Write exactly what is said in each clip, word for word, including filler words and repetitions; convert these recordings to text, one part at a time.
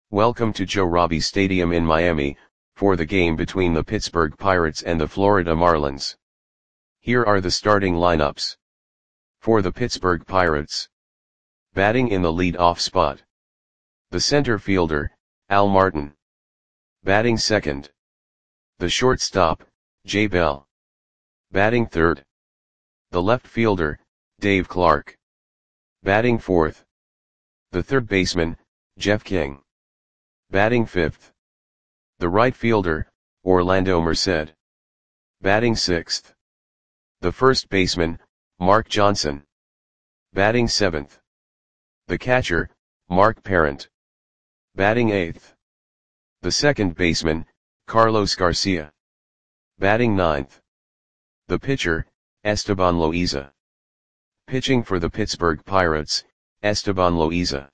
Welcome to Joe Robbie Stadium in Miami, for the game between the Pittsburgh Pirates and the Florida Marlins. Here are the starting lineups. For the Pittsburgh Pirates. Batting in the lead-off spot. The center fielder, Al Martin. Batting second. The shortstop, Jay Bell. Batting third. The left fielder, Dave Clark. Batting fourth. The third baseman, Jeff King. Batting fifth. The right fielder, Orlando Merced. Batting sixth. The first baseman, Mark Johnson. Batting seventh. The catcher, Mark Parent. Batting eighth. The second baseman, Carlos Garcia. Batting ninth. The pitcher, Esteban Loaiza. Pitching for the Pittsburgh Pirates, Esteban Loaiza.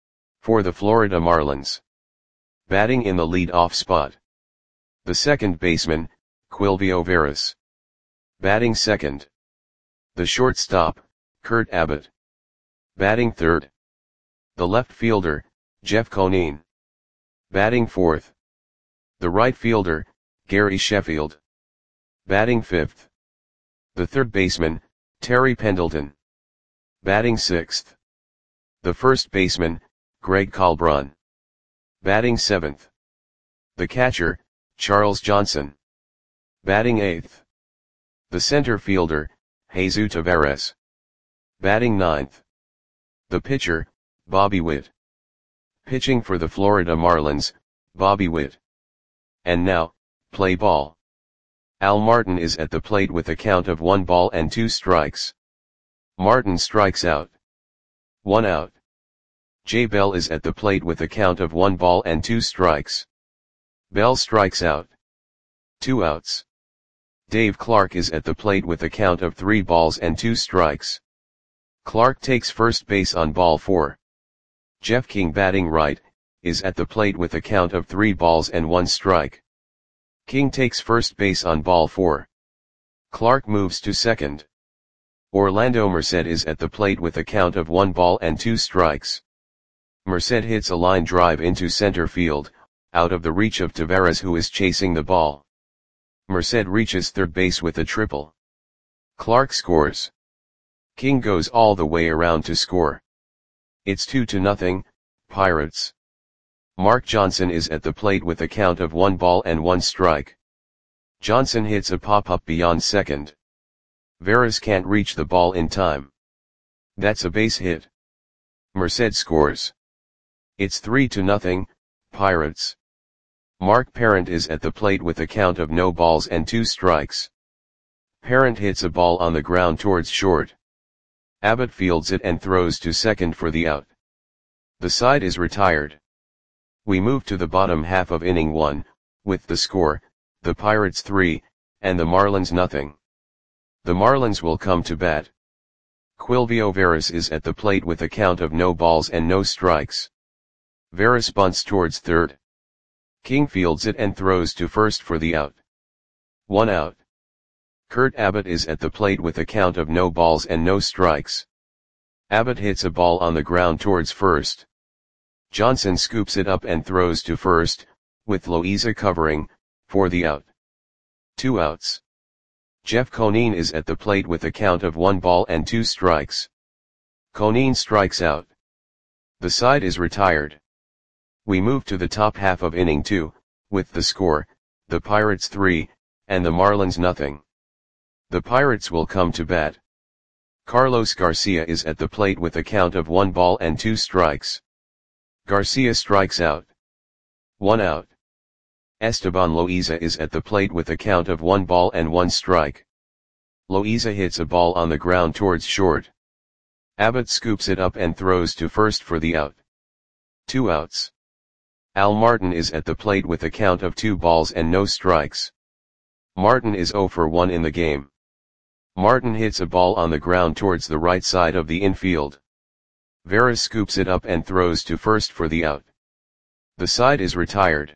For the Florida Marlins. Batting in the lead-off spot. The second baseman, Quilvio Veras. Batting second. The shortstop, Kurt Abbott. Batting third. The left fielder, Jeff Conine. Batting fourth. The right fielder, Gary Sheffield. Batting fifth. The third baseman, Terry Pendleton. Batting sixth. The first baseman, Greg Colbrun. Batting seventh. The catcher, Charles Johnson. Batting eighth. The center fielder, Jesus Taveras. Batting ninth. The pitcher, Bobby Witt. Pitching for the Florida Marlins, Bobby Witt. And now, play ball. Al Martin is at the plate with a count of one ball and two strikes. Martin strikes out. One out. Jay Bell is at the plate with a count of one ball and two strikes. Bell strikes out. Two outs. Dave Clark is at the plate with a count of three balls and two strikes. Clark takes first base on ball four. Jeff King, batting right, is at the plate with a count of three balls and one strike. King takes first base on ball four. Clark moves to second. Orlando Merced is at the plate with a count of one ball and two strikes. Merced hits a line drive into center field, out of the reach of Taveras, who is chasing the ball. Merced reaches third base with a triple. Clark scores. King goes all the way around to score. It's two to nothing, Pirates. Mark Johnson is at the plate with a count of one ball and one strike. Johnson hits a pop-up beyond second. Veras can't reach the ball in time. That's a base hit. Merced scores. It's three to nothing, Pirates. Mark Parent is at the plate with a count of no balls and two strikes. Parent hits a ball on the ground towards short. Abbott fields it and throws to second for the out. The side is retired. We move to the bottom half of inning one, with the score, the Pirates three, and the Marlins nothing. The Marlins will come to bat. Quilvio Veras is at the plate with a count of no balls and no strikes. Veras bunts towards third. King fields it and throws to first for the out. One out. Kurt Abbott is at the plate with a count of no balls and no strikes. Abbott hits a ball on the ground towards first. Johnson scoops it up and throws to first, with Loaiza covering, for the out. Two outs. Jeff Conine is at the plate with a count of one ball and two strikes. Conine strikes out. The side is retired. We move to the top half of inning two, with the score, the Pirates three, and the Marlins nothing. The Pirates will come to bat. Carlos Garcia is at the plate with a count of one ball and two strikes. Garcia strikes out. One out. Esteban Loaiza is at the plate with a count of one ball and one strike. Loaiza hits a ball on the ground towards short. Abbott scoops it up and throws to first for the out. Two outs. Al Martin is at the plate with a count of two balls and no strikes. Martin is zero for one in the game. Martin hits a ball on the ground towards the right side of the infield. Veras scoops it up and throws to first for the out. The side is retired.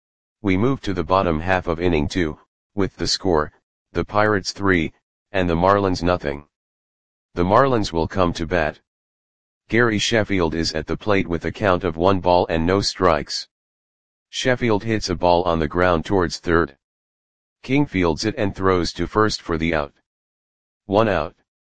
We move to the bottom half of inning two, with the score, the Pirates three, and the Marlins nothing. The Marlins will come to bat. Gary Sheffield is at the plate with a count of one ball and no strikes. Sheffield hits a ball on the ground towards third. King fields it and throws to first for the out. One out.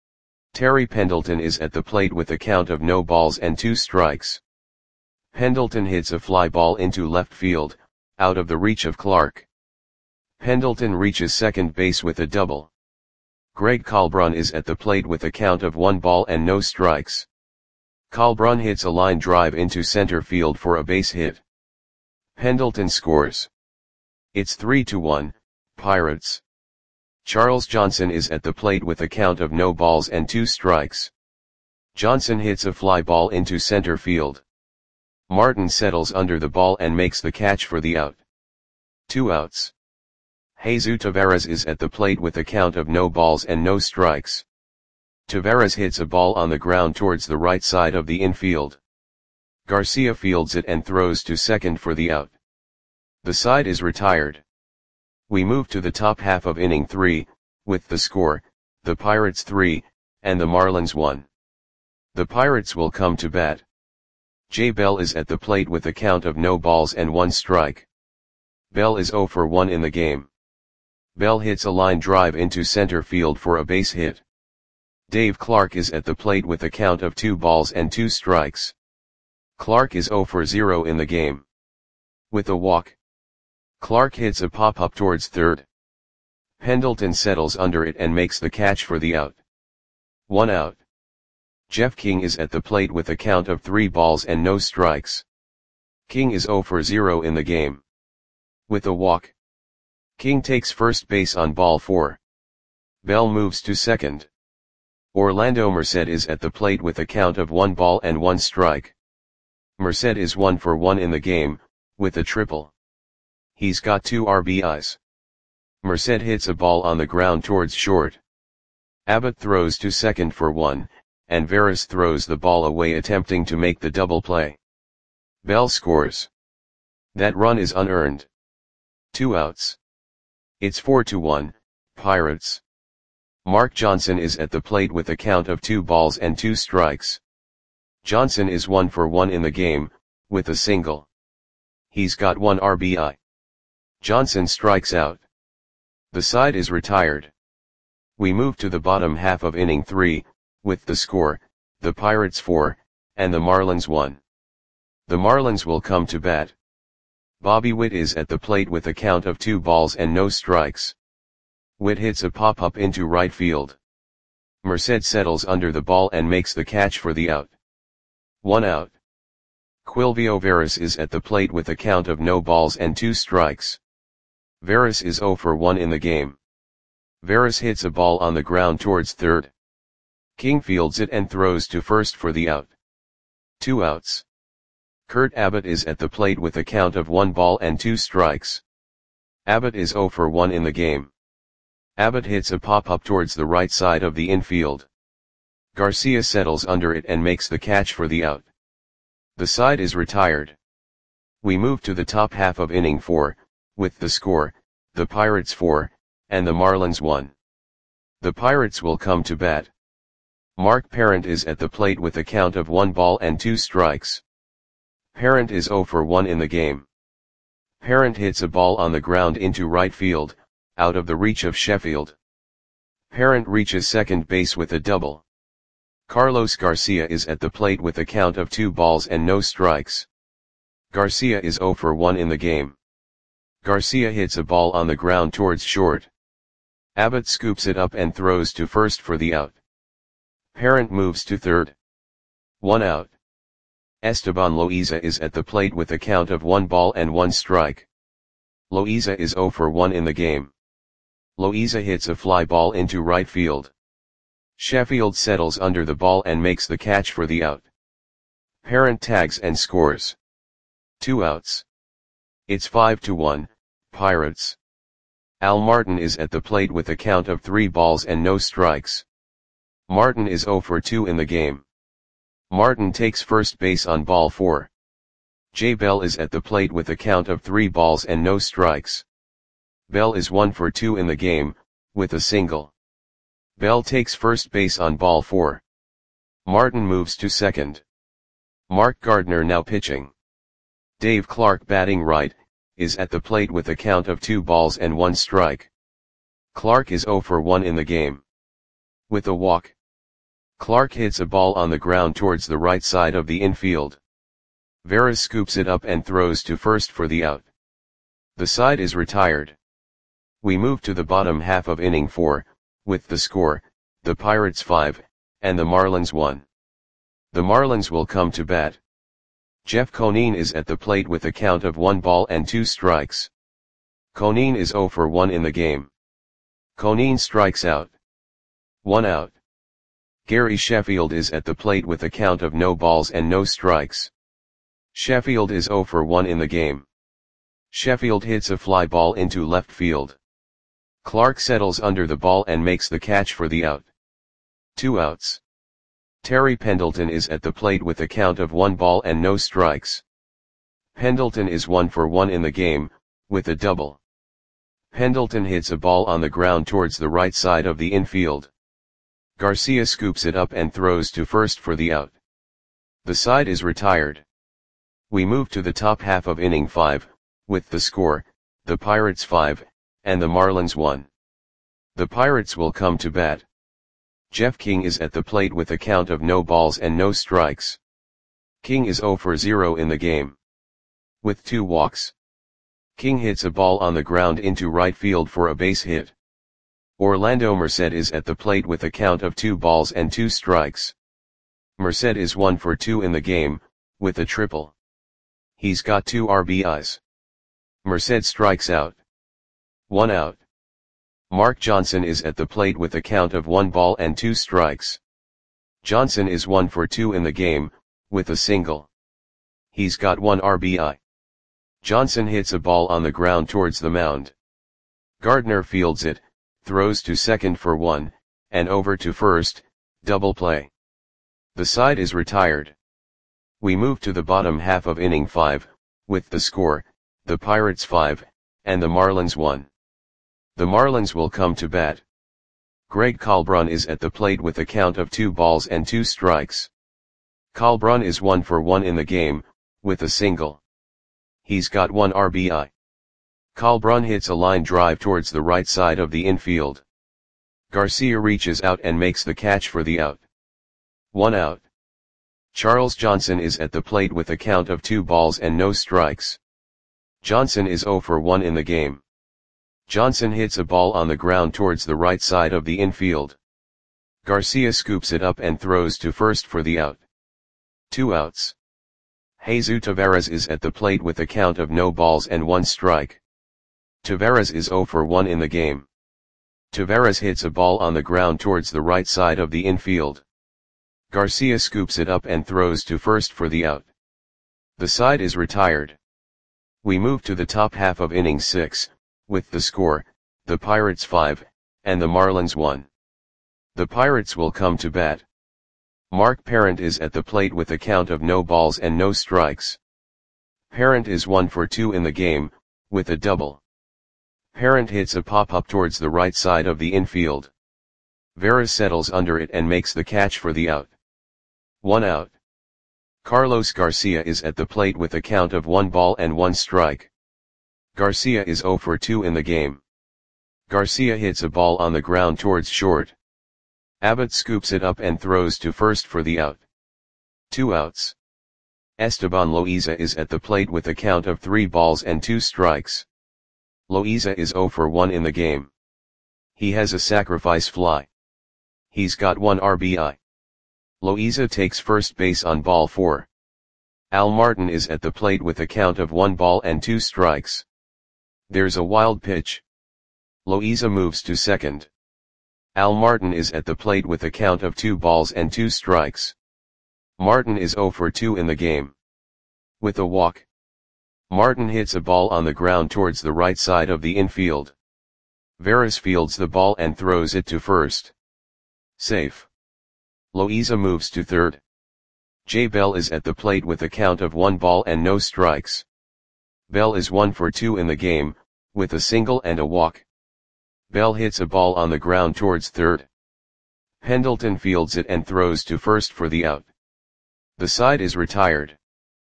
Terry Pendleton is at the plate with a count of no balls and two strikes. Pendleton hits a fly ball into left field, out of the reach of Clark. Pendleton reaches second base with a double. Greg Colbrun is at the plate with a count of one ball and no strikes. Colbrun hits a line drive into center field for a base hit. Pendleton scores. It's three to one, Pirates. Charles Johnson is at the plate with a count of no balls and two strikes. Johnson hits a fly ball into center field. Martin settles under the ball and makes the catch for the out. Two outs. Jesus Taveras is at the plate with a count of no balls and no strikes. Taveras hits a ball on the ground towards the right side of the infield. Garcia fields it and throws to second for the out. The side is retired. We move to the top half of inning three, with the score, the Pirates three, and the Marlins one. The Pirates will come to bat. Jay Bell is at the plate with a count of no balls and one strike. Bell is zero for one in the game. Bell hits a line drive into center field for a base hit. Dave Clark is at the plate with a count of two balls and two strikes. Clark is zero for zero in the game. With a walk, Clark hits a pop-up towards third. Pendleton settles under it and makes the catch for the out. One out. Jeff King is at the plate with a count of three balls and no strikes. King is zero for zero in the game. With a walk, King takes first base on ball four. Bell moves to second. Orlando Merced is at the plate with a count of one ball and one strike. Merced is one for one in the game, with a triple. He's got two R B Is. Merced hits a ball on the ground towards short. Abbott throws to second for one, and Veras throws the ball away attempting to make the double play. Bell scores. That run is unearned. Two outs. It's four to one, Pirates. Mark Johnson is at the plate with a count of two balls and two strikes. Johnson is one for one in the game, with a single. He's got one R B I. Johnson strikes out. The side is retired. We move to the bottom half of inning three, with the score, the Pirates four, and the Marlins one. The Marlins will come to bat. Bobby Witt is at the plate with a count of two balls and no strikes. Witt hits a pop-up into right field. Merced settles under the ball and makes the catch for the out. One out. Quilvio Veras is at the plate with a count of no balls and two strikes. Veras is zero for one in the game. Veras hits a ball on the ground towards third. King fields it and throws to first for the out. Two outs. Kurt Abbott is at the plate with a count of one ball and two strikes. Abbott is zero for one in the game. Abbott hits a pop-up towards the right side of the infield. Garcia settles under it and makes the catch for the out. The side is retired. We move to the top half of inning four, with the score, the Pirates four, and the Marlins one. The Pirates will come to bat. Mark Parent is at the plate with a count of one ball and two strikes. Parent is zero for one in the game. Parent hits a ball on the ground into right field, out of the reach of Sheffield. Parent reaches second base with a double. Carlos Garcia is at the plate with a count of two balls and no strikes. Garcia is zero for one in the game. Garcia hits a ball on the ground towards short. Abbott scoops it up and throws to first for the out. Parent moves to third. One out. Esteban Loaiza is at the plate with a count of one ball and one strike. Loaiza is zero for one in the game. Loaiza hits a fly ball into right field. Sheffield settles under the ball and makes the catch for the out. Parent tags and scores. Two outs. It's five to one, Pirates. Al Martin is at the plate with a count of three balls and no strikes. Martin is zero for two in the game. Martin takes first base on ball four. Jay Bell is at the plate with a count of three balls and no strikes. Bell is one for two in the game, with a single. Bell takes first base on ball four. Martin moves to second. Mark Gardner now pitching. Dave Clark batting right, is at the plate with a count of two balls and one strike. Clark is zero for one in the game. With a walk, Clark hits a ball on the ground towards the right side of the infield. Veras scoops it up and throws to first for the out. The side is retired. We move to the bottom half of inning four, with the score, the Pirates five, and the Marlins one. The Marlins will come to bat. Jeff Conine is at the plate with a count of one ball and two strikes. Conine is zero for one in the game. Conine strikes out. One out. Gary Sheffield is at the plate with a count of no balls and no strikes. Sheffield is zero for one in the game. Sheffield hits a fly ball into left field. Clark settles under the ball and makes the catch for the out. Two outs. Terry Pendleton is at the plate with a count of one ball and no strikes. Pendleton is one for one in the game, with a double. Pendleton hits a ball on the ground towards the right side of the infield. Garcia scoops it up and throws to first for the out. The side is retired. We move to the top half of inning five, with the score, the Pirates five, and the Marlins one. The Pirates will come to bat. Jeff King is at the plate with a count of no balls and no strikes. King is zero for zero in the game. With two walks, King hits a ball on the ground into right field for a base hit. Orlando Merced is at the plate with a count of two balls and two strikes. Merced is one for two in the game, with a triple. He's got two R B Is. Merced strikes out. One out. Mark Johnson is at the plate with a count of one ball and two strikes. Johnson is one for two in the game, with a single. He's got one R B I. Johnson hits a ball on the ground towards the mound. Gardner fields it, throws to second for one, and over to first, double play. The side is retired. We move to the bottom half of inning five, with the score, the Pirates five, and the Marlins one. The Marlins will come to bat. Greg Colbrun is at the plate with a count of two balls and two strikes. Colbrun is one for one in the game, with a single. He's got one R B I. Colbrun hits a line drive towards the right side of the infield. Garcia reaches out and makes the catch for the out. One out. Charles Johnson is at the plate with a count of two balls and no strikes. Johnson is zero for one in the game. Johnson hits a ball on the ground towards the right side of the infield. Garcia scoops it up and throws to first for the out. Two outs. Jesus Taveras is at the plate with a count of no balls and one strike. Taveras is zero for one in the game. Taveras hits a ball on the ground towards the right side of the infield. Garcia scoops it up and throws to first for the out. The side is retired. We move to the top half of inning six, with the score, the Pirates five, and the Marlins one. The Pirates will come to bat. Mark Parent is at the plate with a count of no balls and no strikes. Parent is one for two in the game, with a double. Parent hits a pop-up towards the right side of the infield. Veras settles under it and makes the catch for the out. One out. Carlos Garcia is at the plate with a count of one ball and one strike. Garcia is zero for two in the game. Garcia hits a ball on the ground towards short. Abbott scoops it up and throws to first for the out. Two outs. Esteban Loaiza is at the plate with a count of three balls and two strikes. Loaiza is zero for one in the game. He has a sacrifice fly. He's got one R B I. Loaiza takes first base on ball four. Al Martin is at the plate with a count of one ball and two strikes. There's a wild pitch. Loaiza moves to second. Al Martin is at the plate with a count of two balls and two strikes. Martin is zero for two in the game. With a walk, Martin hits a ball on the ground towards the right side of the infield. Veras fields the ball and throws it to first. Safe. Loaiza moves to third. Jay Bell is at the plate with a count of one ball and no strikes. Bell is one for two in the game, with a single and a walk. Bell hits a ball on the ground towards third. Pendleton fields it and throws to first for the out. The side is retired.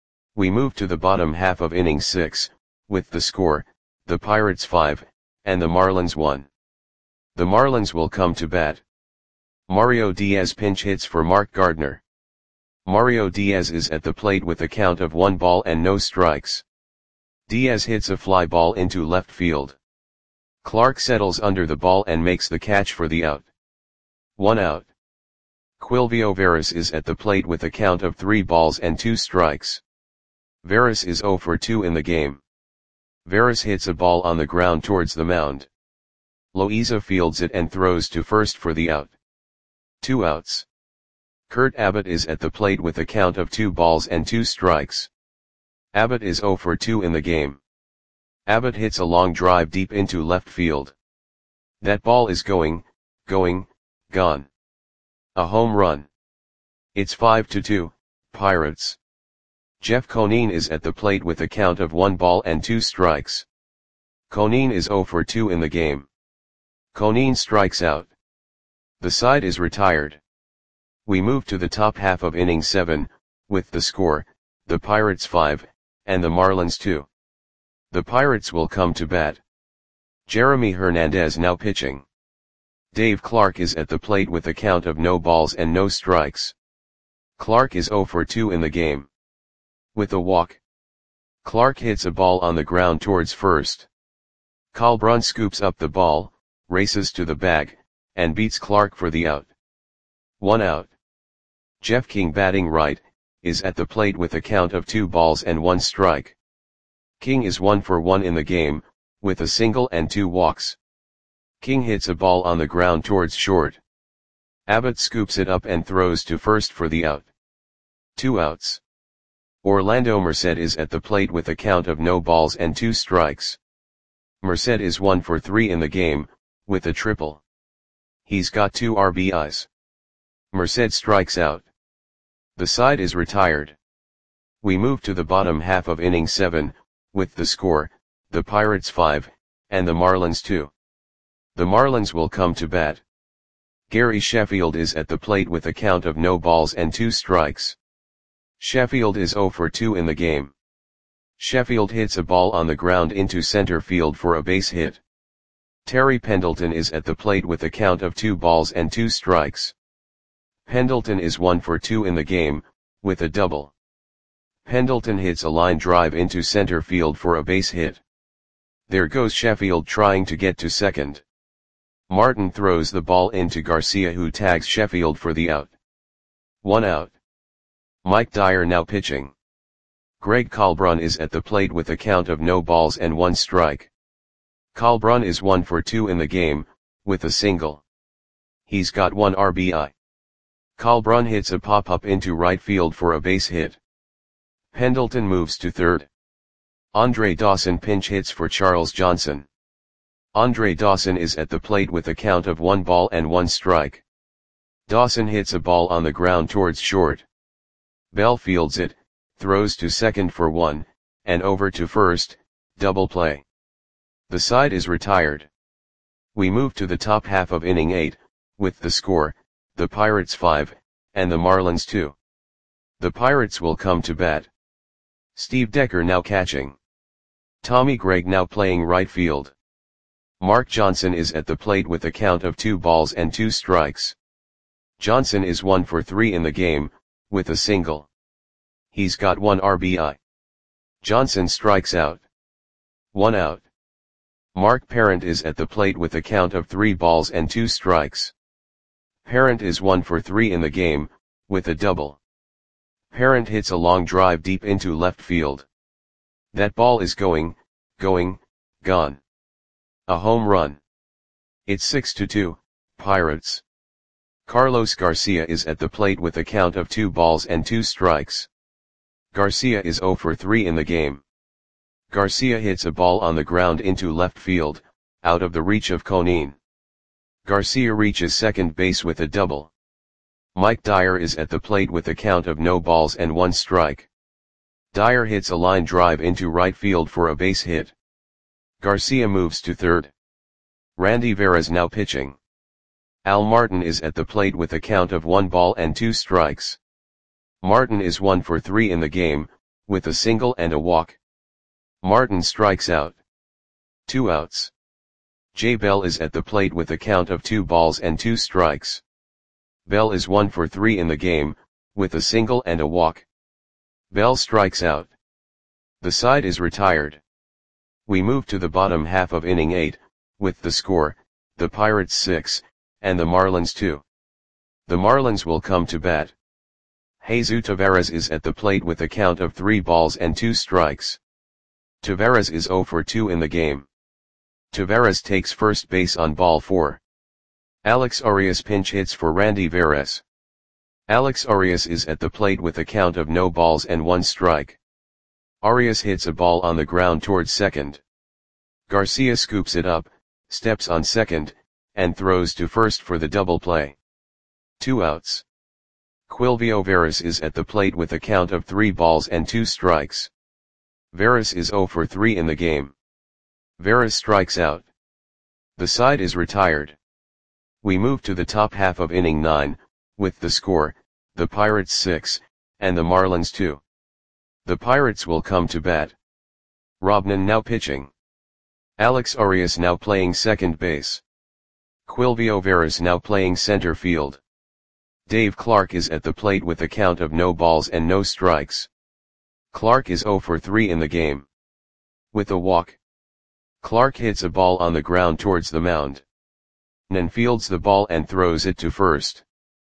We move to the bottom half of inning six, with the score, the Pirates five, and the Marlins one. The Marlins will come to bat. Mario Diaz pinch hits for Mark Gardner. Mario Diaz is at the plate with a count of one ball and no strikes. Diaz hits a fly ball into left field. Clark settles under the ball and makes the catch for the out. One out. Quilvio Veras is at the plate with a count of three balls and two strikes. Veras is oh for two in the game. Veras hits a ball on the ground towards the mound. Loaiza fields it and throws to first for the out. Two outs. Kurt Abbott is at the plate with a count of two balls and two strikes. Abbott is oh for two in the game. Abbott hits a long drive deep into left field. That ball is going, going, gone. A home run. It's five to two, Pirates. Jeff Conine is at the plate with a count of one ball and two strikes. Conine is oh for two in the game. Conine strikes out. The side is retired. We move to the top half of inning seven, with the score, the Pirates five, and the Marlins two. The Pirates will come to bat. Jeremy Hernandez now pitching. Dave Clark is at the plate with a count of no balls and no strikes. Clark is oh for two in the game. With a walk. Clark hits a ball on the ground towards first. Colbrun scoops up the ball, races to the bag, and beats Clark for the out. One out. Jeff King batting right, is at the plate with a count of two balls and one strike. King is one for one in the game, with a single and two walks. King hits a ball on the ground towards short. Abbott scoops it up and throws to first for the out. Two outs. Orlando Merced is at the plate with a count of no balls and two strikes. Merced is one for three in the game, with a triple. He's got two R B Is. Merced strikes out. The side is retired. We move to the bottom half of inning seven, with the score, the Pirates five, and the Marlins two. The Marlins will come to bat. Gary Sheffield is at the plate with a count of no balls and two strikes. Sheffield is oh for two in the game. Sheffield hits a ball on the ground into center field for a base hit. Terry Pendleton is at the plate with a count of two balls and two strikes. Pendleton is one for two in the game, with a double. Pendleton hits a line drive into center field for a base hit. There goes Sheffield trying to get to second. Martin throws the ball into Garcia, who tags Sheffield for the out. One out. Mike Dyer now pitching. Greg Colbrun is at the plate with a count of no balls and one strike. Colbrun is one for two in the game, with a single. He's got one R B I. Colbrun hits a pop-up into right field for a base hit. Pendleton moves to third. Andre Dawson pinch hits for Charles Johnson. Andre Dawson is at the plate with a count of one ball and one strike. Dawson hits a ball on the ground towards short. Bell fields it, throws to second for one, and over to first, double play. The side is retired. We move to the top half of inning eight, with the score, the Pirates five, and the Marlins two. The Pirates will come to bat. Steve Decker now catching. Tommy Gregg now playing right field. Mark Johnson is at the plate with a count of two balls and two strikes. Johnson is one for three in the game, with a single. He's got one R B I. Johnson strikes out. One out. Mark Parent is at the plate with a count of three balls and two strikes. Parent is one for three in the game, with a double. Parent hits a long drive deep into left field. That ball is going, going, gone. A home run. It's six to two, Pirates. Carlos Garcia is at the plate with a count of two balls and two strikes. Garcia is oh for three in the game. Garcia hits a ball on the ground into left field, out of the reach of Conine. Garcia reaches second base with a double. Mike Dyer is at the plate with a count of no balls and one strike. Dyer hits a line drive into right field for a base hit. Garcia moves to third. Randy Veras now pitching. Al Martin is at the plate with a count of one ball and two strikes. Martin is one for three in the game, with a single and a walk. Martin strikes out. Two outs. Jay Bell is at the plate with a count of two balls and two strikes. Bell is one for three in the game, with a single and a walk. Bell strikes out. The side is retired. We move to the bottom half of inning eight, with the score, the Pirates six, and the Marlins two. The Marlins will come to bat. Jesus Taveras is at the plate with a count of three balls and two strikes. Taveras is zero for two in the game. Taveras takes first base on ball four. Alex Arias pinch hits for Randy Veras. Alex Arias is at the plate with a count of no balls and one strike. Arias hits a ball on the ground towards second. Garcia scoops it up, steps on second, and throws to first for the double play. Two outs. Quilvio Veras is at the plate with a count of three balls and two strikes. Veras is zero for three in the game. Veras strikes out. The side is retired. We move to the top half of inning nine, with the score, the Pirates six, and the Marlins two. The Pirates will come to bat. Robnan now pitching. Alex Arias now playing second base. Quilvio Veras now playing center field. Dave Clark is at the plate with a count of no balls and no strikes. Clark is zero for three in the game. With a walk. Clark hits a ball on the ground towards the mound. Nan fields the ball and throws it to first.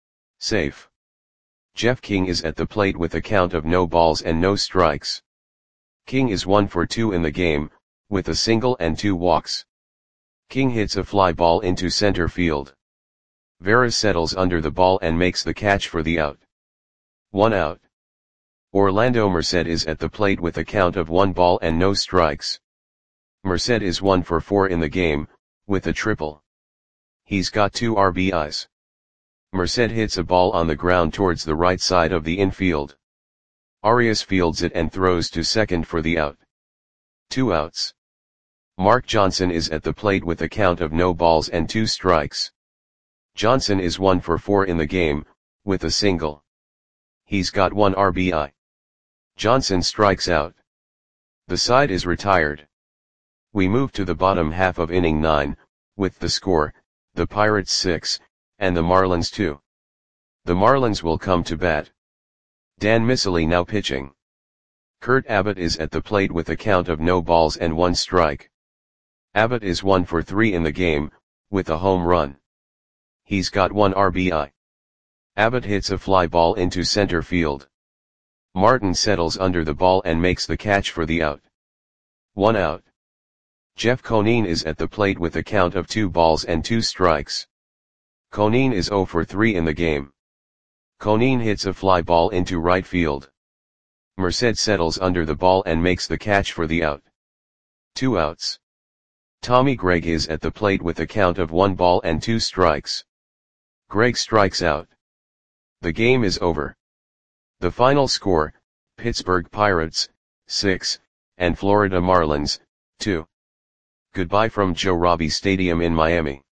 Safe. Jeff King is at the plate with a count of no balls and no strikes. King is one for two in the game, with a single and two walks. King hits a fly ball into center field. Veras settles under the ball and makes the catch for the out. One out. Orlando Merced is at the plate with a count of one ball and no strikes. Merced is one for four in the game, with a triple. He's got two R B Is. Merced hits a ball on the ground towards the right side of the infield. Arias fields it and throws to second for the out. Two outs. Mark Johnson is at the plate with a count of no balls and two strikes. Johnson is one for four in the game, with a single. He's got one R B I. Johnson strikes out. The side is retired. We move to the bottom half of inning nine, with the score, the Pirates six, and the Marlins two. The Marlins will come to bat. Dan Miceli now pitching. Kurt Abbott is at the plate with a count of no balls and one strike. Abbott is one for three in the game, with a home run. He's got one R B I. Abbott hits a fly ball into center field. Martin settles under the ball and makes the catch for the out. One out. Jeff Conine is at the plate with a count of two balls and two strikes. Conine is zero for three in the game. Conine hits a fly ball into right field. Merced settles under the ball and makes the catch for the out. Two outs. Tommy Gregg is at the plate with a count of one ball and two strikes. Gregg strikes out. The game is over. The final score, Pittsburgh Pirates, six, and Florida Marlins, two. Goodbye from Joe Robbie Stadium in Miami.